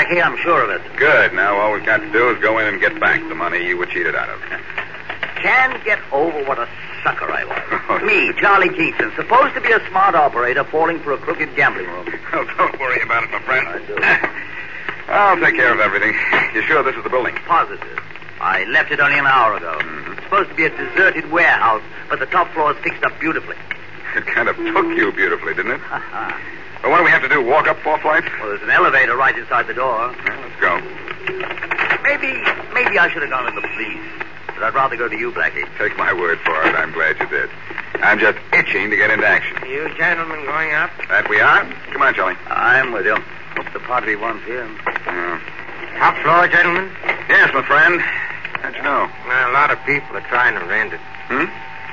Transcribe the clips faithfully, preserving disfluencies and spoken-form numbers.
Blackie. I'm sure of it. Good. Now all we've got to do is go in and get back the money you were cheated out of. Can't get over what a sucker I was. Me, Charlie Kingston, supposed to be a smart operator, falling for a crooked gambling room. Well, don't worry about it, my friend. I do. I'll take care of everything. You sure this is the building? Positive. I left it only an hour ago. Mm-hmm. It's supposed to be a deserted warehouse, but the top floor is fixed up beautifully. It kind of took you beautifully, didn't it? Well, what do we have to do? Walk up four flights? Well, there's an elevator right inside the door. Well, let's go. Maybe, maybe I should have gone to the police. But I'd rather go to you, Blackie. Take my word for it. I'm glad you did. I'm just itching to get into action. You gentlemen going up? That we are? Come on, Charlie. I'm with you. Hope the Padre wants here. Uh, Top floor, gentlemen? yes, my friend. How'd you know? Well, a lot of people are trying to rent it. Hmm?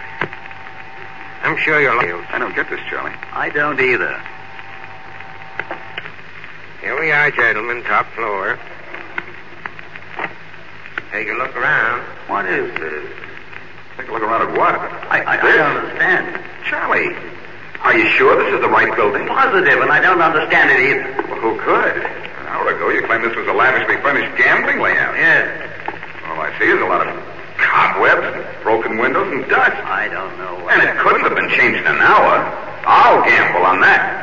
I'm sure you'll... I don't get this, Charlie. I don't either. Here we are, gentlemen. Top floor. Take a look around. What is this? Take a look around at what? I, I, I don't understand. Charlie, are you sure this is the right building? Positive, and I don't understand it either. Well, who could? An hour ago, you claimed this was a lavishly furnished gambling layout. Yes. All I see is a lot of cobwebs, broken windows, and dust. I don't know what... And it couldn't have been changed in an hour. I'll gamble on that.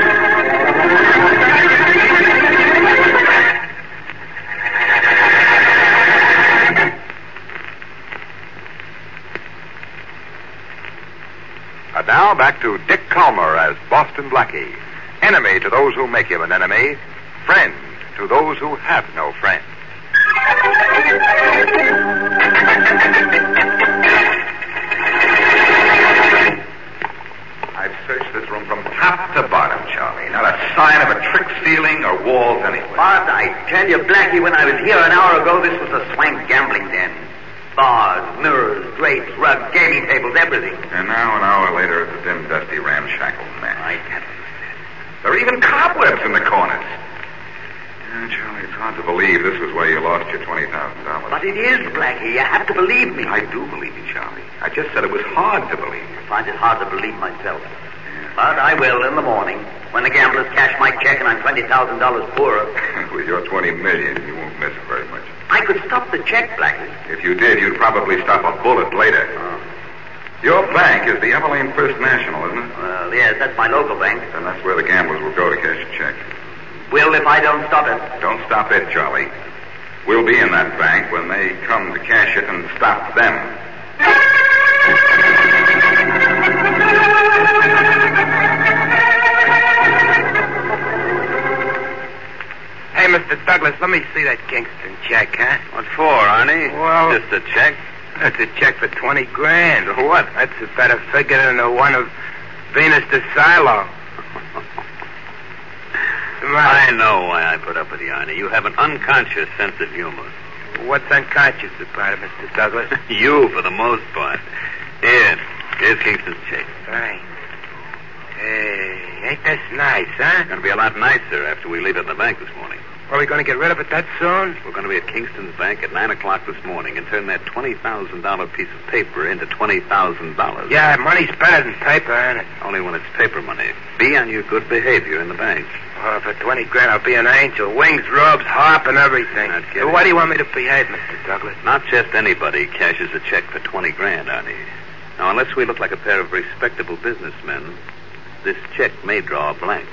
And now back to Dick Calmer as Boston Blackie. Enemy to those who make him an enemy. Friend to those who have no friend. I've searched this room from top to bottom, Charlie. Not a sign of a trick ceiling or walls anywhere. But I tell you, Blackie, when I was here an hour ago, this was a swank gambling den. Bars, mirrors, drapes, rugs, gaming tables, everything. And now, an hour later, it's a dim, dusty, ramshackle mess. I can't understand. There are even cobwebs in the corners. Yeah, Charlie, it's hard to believe this was where you lost your twenty thousand dollars. But it is, Blackie. You have to believe me. I do believe you, Charlie. I just said it was hard to believe. I find it hard to believe myself. But I will in the morning, when the gamblers cash my check and I'm twenty thousand dollars poorer. With your twenty million dollars, you won't miss it very much. I could stop the check, Blackie. If you did, you'd probably stop a bullet later. Oh. Your bank is the Everlane First National, isn't it? Well, yes, that's my local bank. And that's where the gamblers will go to cash a check. Will if I don't stop it. Don't stop it, Charlie. We'll be in that bank when they come to cash it and stop them. Hey, Mister Douglas, let me see that Kingston check, huh? What for, Arnie? Well... Just a check? That's a check for twenty grand. What? That's a better figure than the one of Venus de Silo. I know why I put up with you, Arnie. You have an unconscious sense of humor. What's unconscious about it, Mister Douglas? You, for the most part. Here. Here's Kingston's check. Thanks. Hey, ain't this nice, huh? It's going to be a lot nicer after we leave at the bank this morning. Are we going to get rid of it that soon? We're going to be at Kingston's bank at nine o'clock this morning and turn that twenty thousand dollars piece of paper into twenty thousand dollars. Yeah, money's better than paper, ain't it? Only when it's paper money. Be on your good behavior in the bank. Oh, for twenty grand, I'll be an angel. Wings, robes, harp, and everything. Not So kidding. why do you want me to behave, Mister Douglas? Not just anybody cashes a check for twenty grand, Arnie. Now, unless we look like a pair of respectable businessmen, this check may draw a blank.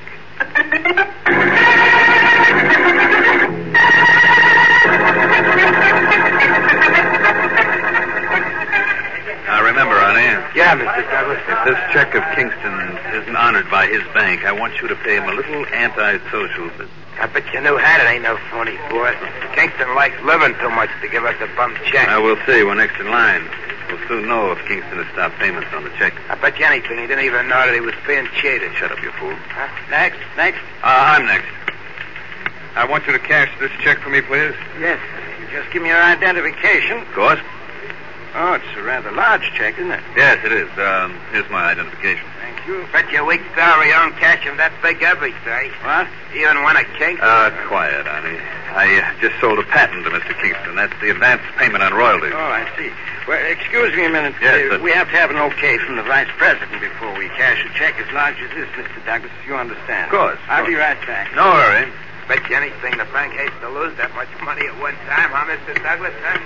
Now, remember, Arnie. Yeah, Mister Douglas. If this check of Kingston's isn't honored by his bank, I want you to pay him a little anti-social visit. I bet you knew how it ain't no funny, boy. Kingston likes living too much to give us a bum check. Now, we'll see. We're next in line. We'll soon know if Kingston has stopped payments on the check. I bet you anything he didn't even know that he was being cheated. Shut up, you fool. Huh? Next, next. Uh, I'm next. I want you to cash this check for me, please. Yes. Just give me your identification. Of course. Oh, it's a rather large check, isn't it? Yes, it is. Um, here's my identification. Thank you. Bet you a week's salary I don't cash him that big every day. What? Even when a king? Uh, quiet, Arnie. I uh, just sold a patent to Mister Kingston. That's the advance payment on royalties. Oh, I see. Well, excuse me a minute. Yes, uh, but- we have to have an okay from the vice president before we cash a check as large as this, Mister Douglas. You understand? Of course. I'll Of be course. right back. No hurry. Bet you anything the bank hates to lose that much money at one time, huh, Mister Douglas, huh?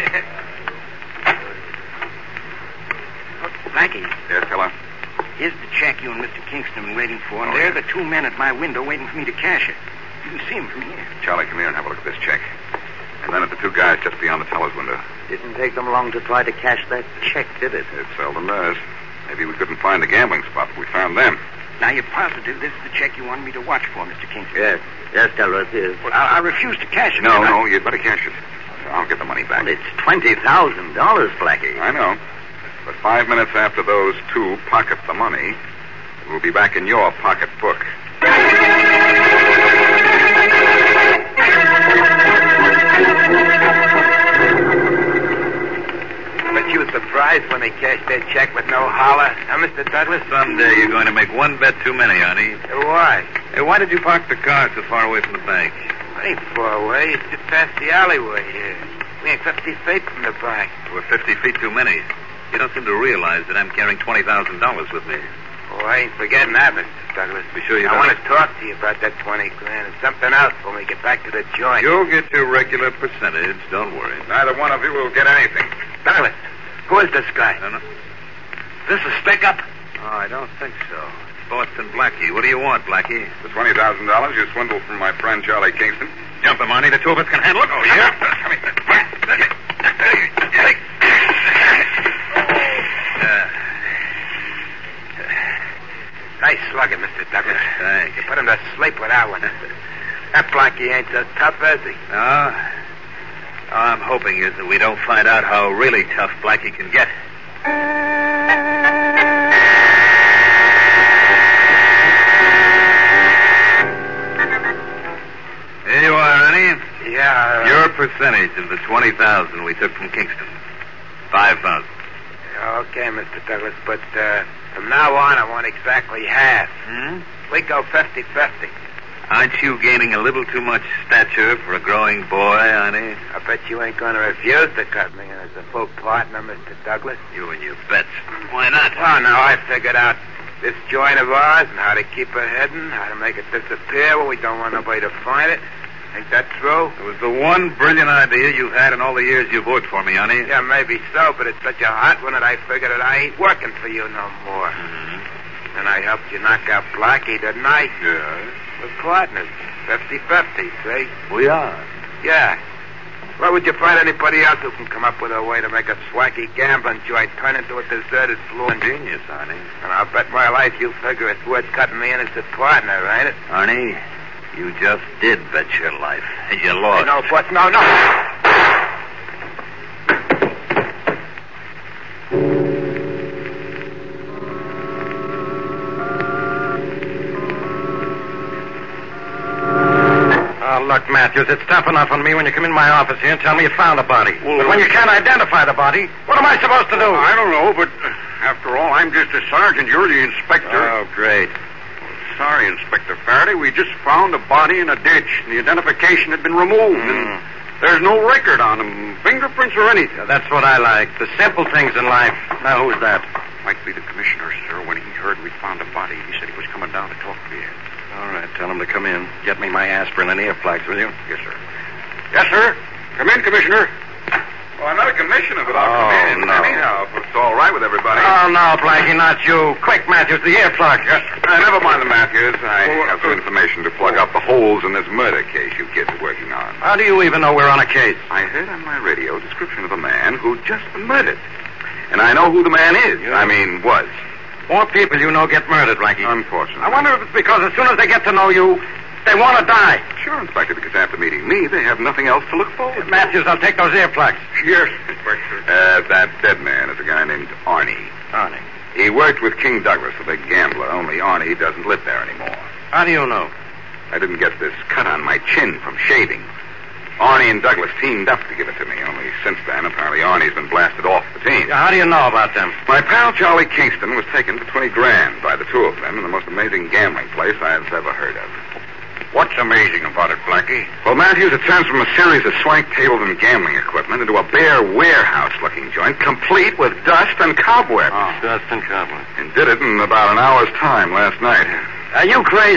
Look, Blackie, Yes, hello? here's the check you and Mister Kingston were waiting for, and there are the two men at my window waiting for me to cash it. You can see them from here. Charlie, come here and have a look at this check. And then at the two guys just beyond the teller's window. Didn't take them long to try to cash that check, did it? It seldom does. Maybe we couldn't find the gambling spot, but we found them. Now, you're positive this is the check you wanted me to watch for, Mister Kingston? Yes. Yes, Delrose, yes. Well, I, I refuse to cash it. No, man. no, you'd better cash it. I'll get the money back. Well, it's twenty thousand dollars, Blackie. I know. But five minutes after those two pocket the money, it will be back in your pocketbook. But you were surprised when they cashed their check with no holler, huh, Mister Douglas? Someday you're going to make one bet too many, honey. Why? Hey, why did you park the car so far away from the bank? I ain't far away. It's just past the alleyway here. We ain't fifty feet from the bank. We're fifty feet too many. You don't seem to realize that I'm carrying twenty thousand dollars with me. Oh, I ain't forgetting that, Mister Douglas. Be sure you I don't. want to talk to you about that twenty grand and something else when we get back to the joint. You'll get your regular percentage. Don't worry. Neither one of you will get anything. Douglas, who is this guy? No, no. This is Stick Up? Oh, I don't think so. It's Boston Blackie. What do you want, Blackie? The twenty thousand dollars you swindled from my friend Charlie Kingston. Jump him, honey. The two of us can handle it. Oh, yeah? Come here. Nice slugging, Mister Douglas. Thanks. You put him to sleep with that one. That Blackie ain't so tough, is he? No. All I'm hoping is that we don't find out how really tough Blackie can get. Here you are, honey. Yeah. Uh, Your percentage of the twenty thousand we took from Kingston. Five thousand. Okay, Mister Douglas, but uh, from now on, I want exactly half. Hmm? We go fifty-fifty. Aren't you gaining a little too much stature for a growing boy, honey? I bet you ain't going to refuse to cut me in as a full partner, Mister Douglas. You and your bets. Why not? Well, now I figured out this joint of ours and how to keep it hidden, how to make it disappear when we don't want nobody to find it. Ain't that true? It was the one brilliant idea you've had in all the years you've worked for me, honey. Yeah, maybe so, but it's such a hot one that I figured that I ain't working for you no more. Mm-hmm. And I helped you knock out Blackie, didn't I? Yeah. We're partners. Fifty-fifty, see? We are. Yeah. Where would you find anybody else who can come up with a way to make a swacky gambling joint turn into a deserted fluent? Genius, honey. And I'll bet my life you figure it's worth cutting me in as a partner, ain't it? Arnie, you just did bet your life, and you lost. No, but no, no. Oh, look, Matthews, it's tough enough on me when you come in my office here and tell me you found a body. Well, but when you can't identify the body, what am I supposed to do? I don't know, but after all, I'm just a sergeant. You're the inspector. Oh, great. Sorry, Inspector Faraday. We just found a body in a ditch. The identification had been removed, Mm. and there's no record on him, fingerprints or anything. Yeah, that's what I like. The simple things in life. Now, who's that? Might be the commissioner, sir. When he heard we'd found a body, he said he was coming down to talk to you. All right, tell him to come in. Get me my aspirin and earplugs, will you? Yes, sir. Yes, sir. Come in, Commissioner. Well, I'm not a commissioner, but I'll Oh, come in no. anyhow, if it's all right with everybody. Oh, no, Blackie, not you. Quick, Matthews, the earplug. Yes, sir. Uh, never mind the Matthews. I have some information to plug up the holes in this murder case you kids are working on. How do you even know we're on a case? I heard on my radio a description of a man who'd just been murdered. And I know who the man is. I mean, was. More people you know get murdered, Blackie. Unfortunately. I wonder if it's because as soon as they get to know you, they want to die. Sure, Inspector, because after meeting me, they have nothing else to look forward to. Matthews, I'll take those earplugs. Yes, Inspector. Uh, that dead man is a guy named Arnie. Arnie. He worked with King Douglas, the big gambler, only Arnie doesn't live there anymore. How do you know? I didn't get this cut on my chin from shaving. Arnie and Douglas teamed up to give it to me, only since then, apparently Arnie's been blasted off the team. Yeah, how do you know about them? My pal Charlie Kingston was taken for twenty grand by the two of them in the most amazing gambling place I've ever heard of. What's amazing about it, Blackie? Well, Matthews, it turns from a series of swank tables and gambling equipment into a bare warehouse-looking joint, complete with dust and cobwebs. Oh, dust and cobwebs. And did it in about an hour's time last night. Are you crazy?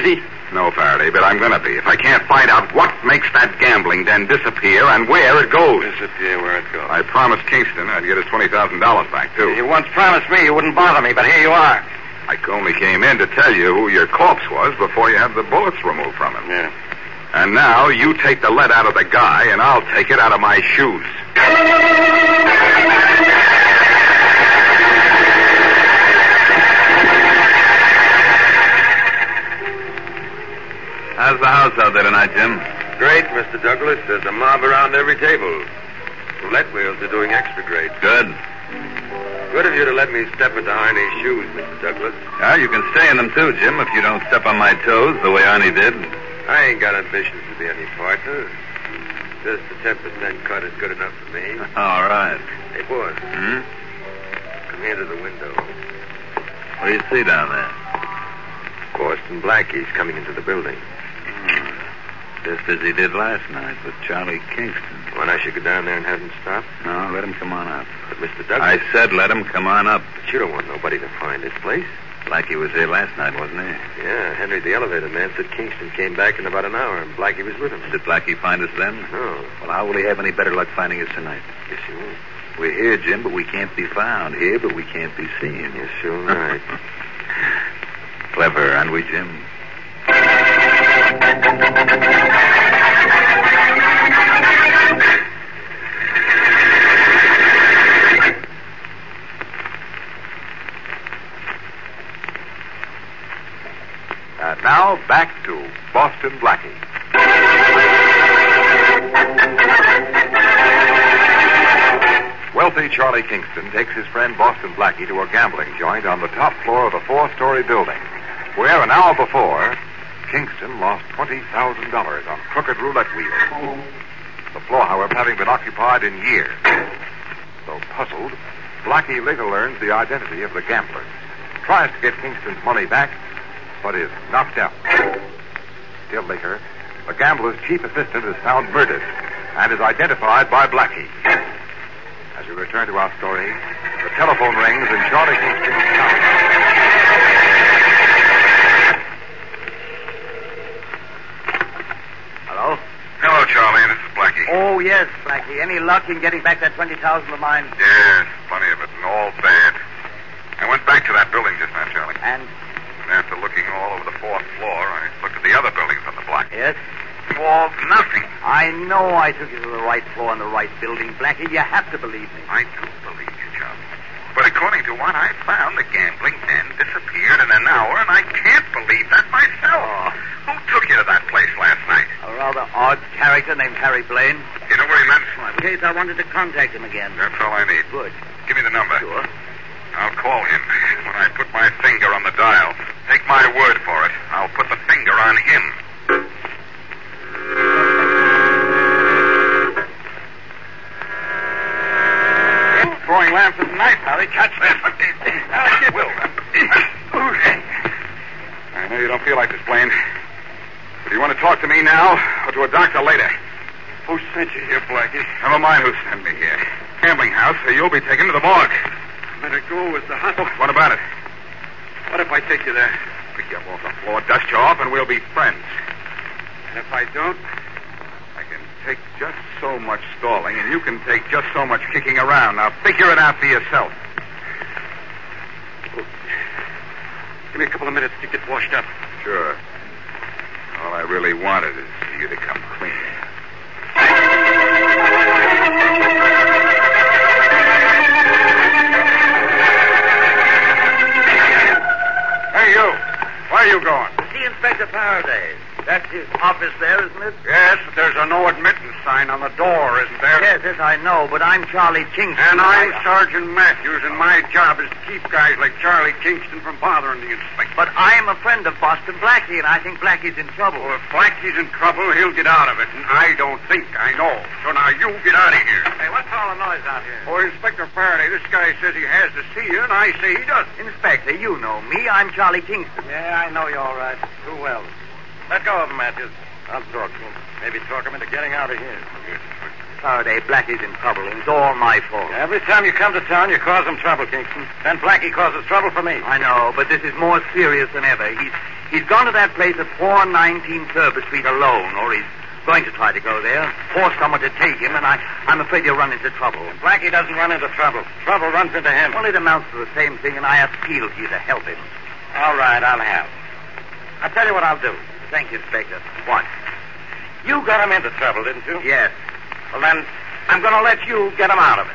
No, Faraday, but I'm going to be if I can't find out what makes that gambling den disappear and where it goes. Disappear where it goes. I promised Kingston I'd get his twenty thousand dollars back, too. You once promised me you wouldn't bother me, but here you are. I only came in to tell you who your corpse was before you had the bullets removed from him. Yeah. And now you take the lead out of the guy, and I'll take it out of my shoes. How's the house out there tonight, Jim? Great, Mister Douglas. There's a mob around every table. Roulette wheels are doing extra great. Good. Good of you to let me step into Arnie's shoes, Mister Douglas. Well, you can stay in them, too, Jim, if you don't step on my toes the way Arnie did. I ain't got ambitions to be any partner. Just a ten percent cut is good enough for me. All right. Hey, boys. Hmm? Come here to the window. What do you see down there? Boston Blackie's coming into the building. Hmm. Just as he did last night with Charlie Kingston. Want I should go down there and have him stop? No, let him come on up. But, Mister Douglas... I said let him come on up. But you don't want nobody to find this place. Blackie was there last night, wasn't he? Yeah, Henry, the elevator man, said Kingston came back in about an hour, and Blackie was with him. Did Blackie find us then? No. Well, how will he have any better luck finding us tonight? Yes, he won't. We're here, Jim, but we can't be found. Here, but we can't be seen. Yes, sure, right. Clever, aren't we, Jim? And now, back to Boston Blackie. Wealthy Charlie Kingston takes his friend Boston Blackie to a gambling joint on the top floor of a four-story building, where an hour before, Kingston lost twenty thousand dollars on crooked roulette wheels. The floor, however, having been occupied in years. Though puzzled, Blackie later learns the identity of the gamblers, tries to get Kingston's money back, but is knocked out. Still later, the gambler's chief assistant is found murdered and is identified by Blackie. As we return to our story, the telephone rings in Charlie Kingston's house. Hello? Hello, Charlie. This is Blackie. Oh, yes, Blackie. Any luck in getting back that twenty thousand of mine? Yes, plenty of it, and all bad. I went back to that building just now, Charlie. And? And after looking all over the fourth floor, I looked at the other buildings on the block. Yes? All nothing. I know I took you to the right floor and the right building, Blackie. You have to believe me. I do believe you, Charlie. But according to what I found, the gambling den disappeared in an hour, and I can't believe that myself. Oh. Who took you to that place last night? A rather odd character named Harry Blaine. You know where he lives? Well, in case I wanted to contact him again. That's all I need. Good. Give me the number. Sure. I'll call him when I put my finger on the dial. Take my word for it. I'll put the finger on him. Throwing lamps at night, Harry. Catch this. Will. I know you don't feel like this, Blaine. But do you want to talk to me now or to a doctor later? Who sent you here, Blackie? Never mind who sent me here. Gambling house, or you'll be taken to the morgue. Better go with the hospital. What about it? What if I take you there? Pick you up off the floor, dust you off, and we'll be friends. And if I don't? I can take just so much stalling, and you can take just so much kicking around. Now, figure it out for yourself. Give me a couple of minutes to get washed up. Sure. All I really wanted is for you to come clean. Hey, you. Where are you going? See Inspector Faraday. That's his office there, isn't it? Yes, but there's a no admittance sign on the door, isn't there? Yes, yes, I know, but I'm Charlie Kingston. And I'm Sergeant Matthews, and my job is to keep guys like Charlie Kingston from bothering the inspector. But I'm a friend of Boston Blackie, and I think Blackie's in trouble. Well, if Blackie's in trouble, he'll get out of it, and I don't think I know. So now you get out of here. Hey, what's all the noise out here? Oh, Inspector Faraday, this guy says he has to see you, and I say he doesn't. Inspector, you know me. I'm Charlie Kingston. Yeah, I know you all right. Too well. Let go of him, Matthews. I'll talk to him. Maybe talk him into getting out of here. Faraday, Blackie's in trouble. It's all my fault. Every time you come to town, you cause him trouble, Kingston. Then Blackie causes trouble for me. I know, but this is more serious than ever. He's He's gone to that place at four nineteen Thurber Street alone, or he's going to try to go there, force someone to take him, and I, I'm afraid he'll run into trouble. Blackie doesn't run into trouble. Trouble runs into him. Well, it amounts to the same thing, and I appeal to you to help him. All right, I'll help. I'll tell you what I'll do. Thank you, Inspector. What? You got him into trouble, didn't you? Yes. Well, then, I'm going to let you get him out of it.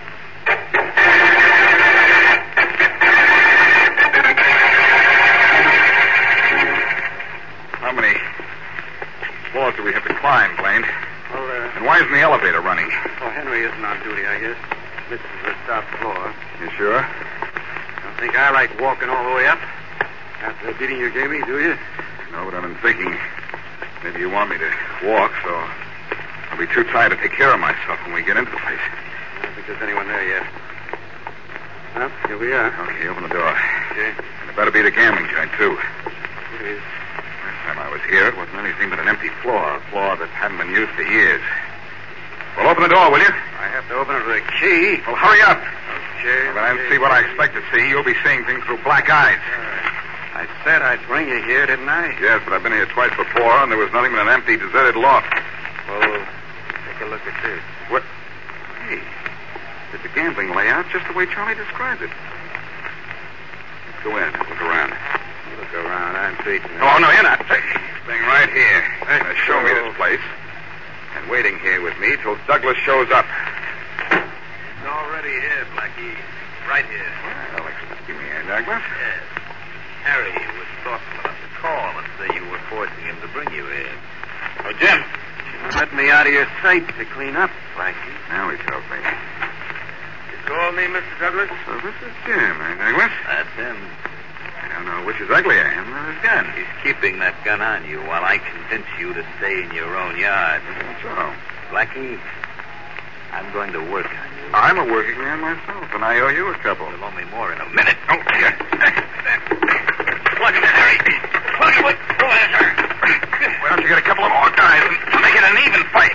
How many floors do we have to climb, Blaine? Well, uh... And why isn't the elevator running? Well, Henry isn't on duty, I guess. This is the top floor. You sure? Don't think I like walking all the way up. After the beating you gave me, do you? No, but I've been thinking maybe you want me to walk, so I'll be too tired to take care of myself when we get into the place. I don't think there's anyone there yet. Well, here we are. Okay, open the door. Okay. And it better be the gambling joint, too. It is. Last time I was here, it wasn't anything but an empty floor, a floor that hadn't been used for years. Well, open the door, will you? I have to open it with a key. Well, hurry up. Okay. If I don't see what I expect to see, you'll be seeing things through black eyes. I said I'd bring you here, didn't I? Yes, but I've been here twice before, and there was nothing but an empty, deserted loft. Well, take a look at this. What? Hey, did the gambling layout just the way Charlie described it. Let's go in. Look around. Look around. I'm beaten. Oh, no, you're not. Staying right here. Now, show me this place. And waiting here with me till Douglas shows up. He's already here, Blackie. Right here. Well, excuse me, here, Douglas. Yes. Harry was thoughtful enough to call and say you were forcing him to bring you here. Oh, Jim. Let me out of your sight to clean up, Blackie. Now he tells me. You call me, Mister Douglas? So this is Jim, eh, Douglas? That's him. I don't know which is uglier, him or his gun. He's keeping that gun on you while I convince you to stay in your own yard. That's so. Blackie, I'm going to work on you. I'm a working man myself, and I owe you a couple. You'll owe me more in a minute. Oh, here. Plug him in, Harry. Plug him with. Go ahead, sir. Why don't you get a couple of more guys and make it an even fight?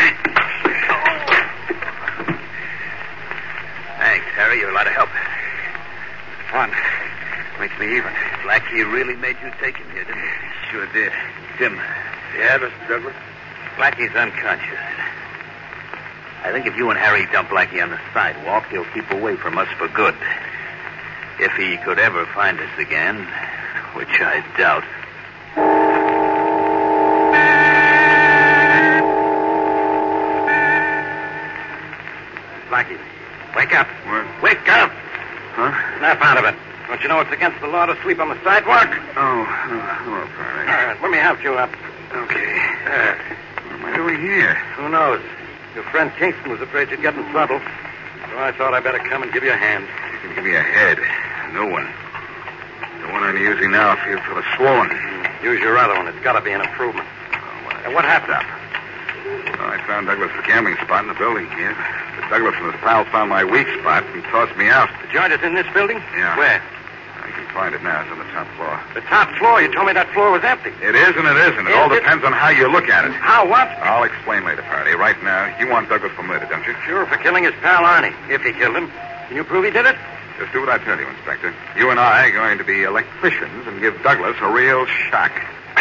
Thanks, Harry. You're a lot of help. Fun. Makes me even. Blackie really made you take him here, didn't he? Sure did. Jim. Yeah, Mister Douglas? Blackie's unconscious. I think if you and Harry dump Blackie on the sidewalk, he'll keep away from us for good. If he could ever find us again, which I doubt. Blackie, wake up. What? Wake up. Huh? Snap out of it. Don't you know it's against the law to sleep on the sidewalk? Oh, oh, hello, Faraday. All right, let me help you up. Okay. Uh, What am I doing here? who knows? Your friend Kingston was afraid you'd get in trouble. So I thought I'd better come and give you a hand. You can give me a head. No one. The one I'm using now feels sort of swollen. Use your other one. It's got to be an improvement. And what happened? Well, I found Douglas' gambling spot in the building here. But Douglas and his pals found my weak spot and tossed me out. The joint is in this building? Yeah. Where? I can find it now. It's on the top floor. The top floor. You told me that floor was empty. It is and it isn't. It Is all it? depends on how you look at it. How, what? I'll explain later, Faraday. Right now, you want Douglas for murder, don't you? Sure, for killing his pal Arnie. If he killed him. Can you prove he did it? Just do what I tell you, Inspector. You and I are going to be electricians and give Douglas a real shock.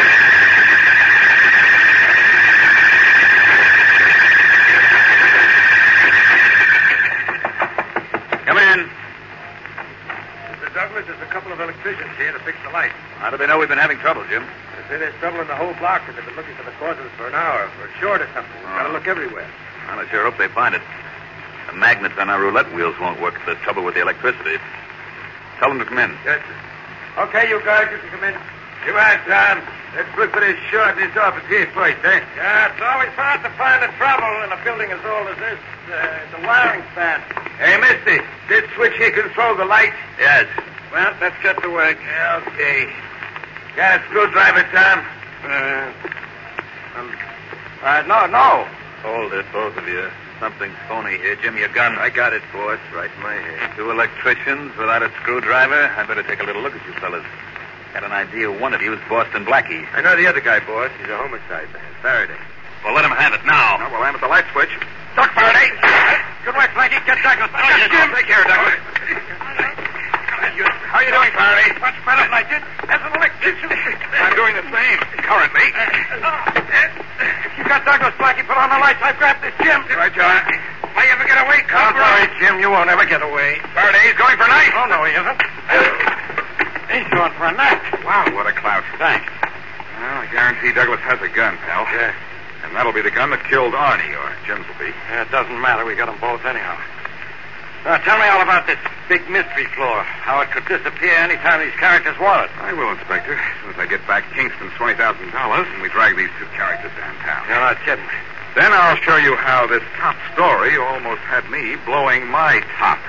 Come in. Mister Douglas, there's a couple of electricians here to fix the light. How do they know we've been having trouble, Jim? They say there's trouble in the whole block, and they've been looking for the causes for an hour, for a short or something. We've got to look everywhere. Well, I sure hope they find it. The magnets on our roulette wheels won't work if there's trouble with the electricity. Tell them to come in. Yes, sir. Okay, you guys, you can come in. Come on, Tom. Let's look for this short in this office here first, eh? Yeah, it's always hard to find the trouble in a building as old as this. Uh, it's a wiring span. Hey, mister, this switch here control the light? Yes. Well, let's get to work. Yeah, okay. Got a screwdriver, Tom? Uh, um, uh, no, no. Hold it, both of you. Something phony here. Jim, your gun. I got it, boss, right in my hand. Two electricians without a screwdriver. I better take a little look at you fellas. Got an idea one of you is Boston Blackie. I know the other guy, boss. He's a homicide man. Faraday. Well, let him have it now. Now we'll aim at the light switch. Duck, Faraday. Good work, Blackie. Get Douglas. Oh, yes, Jim. Take care, Douglas. How you doing, Faraday? Much better than I did. as an electrician. I'm doing the same, currently. You got Douglas, Blackie. Put on the lights. I've grabbed this Jim. Right, John. Will you ever get away, Don't Cobra? worry, Jim. You won't ever get away. Faraday's going for night. Oh, no, he isn't. He's going for a nap. Wow, what a clout. Thanks. Well, I guarantee Douglas has a gun, pal. Yeah. And that'll be the gun that killed Arnie, or Jim's will be. Yeah, it doesn't matter. We got them both anyhow. Now, tell me all about this big mystery floor. How it could disappear anytime these characters want it. I will, Inspector. As soon as I get back Kingston's twenty thousand dollars and we drag these two characters downtown. You're not kidding. Then I'll show you how this top story almost had me blowing my top.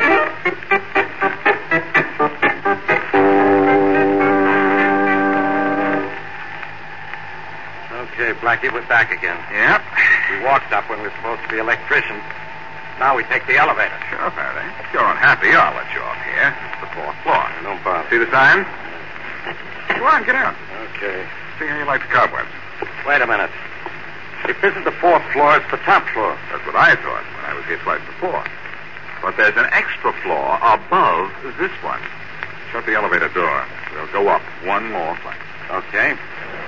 Okay, Blackie, we're back again. Yep. We walked up when we were supposed to be electricians. Now we take the elevator. Sure, Faraday. If you're unhappy, I'll let you off here. It's the fourth floor. Don't bother. See the sign? Go on, get out. Okay. See how you like the cobwebs. Wait a minute. If this is the fourth floor, it's the top floor. That's what I thought when I was here twice before. But there's an extra floor above this one. Shut the elevator door. We'll go up one more flight. Okay.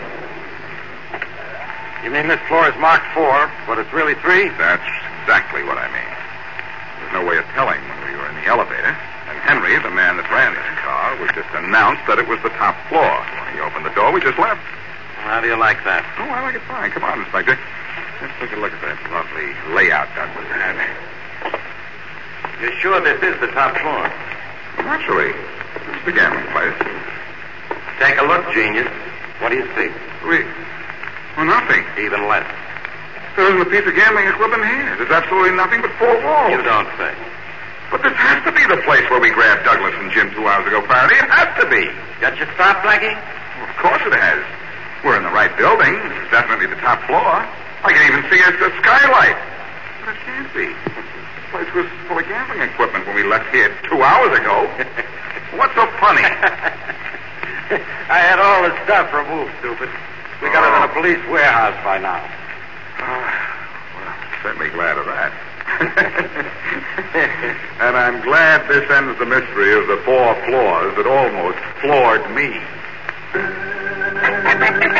You mean this floor is marked four, but it's really three? That's exactly what I mean. There's no way of telling when we were in the elevator. And Henry, the man that ran this car, was just announced that it was the top floor. When he opened the door, we just left. How do you like that? Oh, I like it fine. Come on, Inspector. Let's take a look at that lovely layout Douglas had. You're sure this is the top floor? Well, naturally. It's the gambling place. Take a look, genius. What do you see? We... Well, nothing. Even less. There isn't a piece of gambling equipment here. There's absolutely nothing but four walls. You don't say. But this has to be the place where we grabbed Douglas and Jim two hours ago, Faraday. It has to be. Got your stop, Blackie? Well, of course it has. We're in the right building. It's definitely the top floor. I can even see it's a skylight. But it can't be. This place was full of gambling equipment when we left here two hours ago. What's so funny? I had all the stuff removed, stupid. We got it in a police warehouse by now. Oh, well, certainly glad of that. And I'm glad this ends the mystery of the four floors that almost floored me.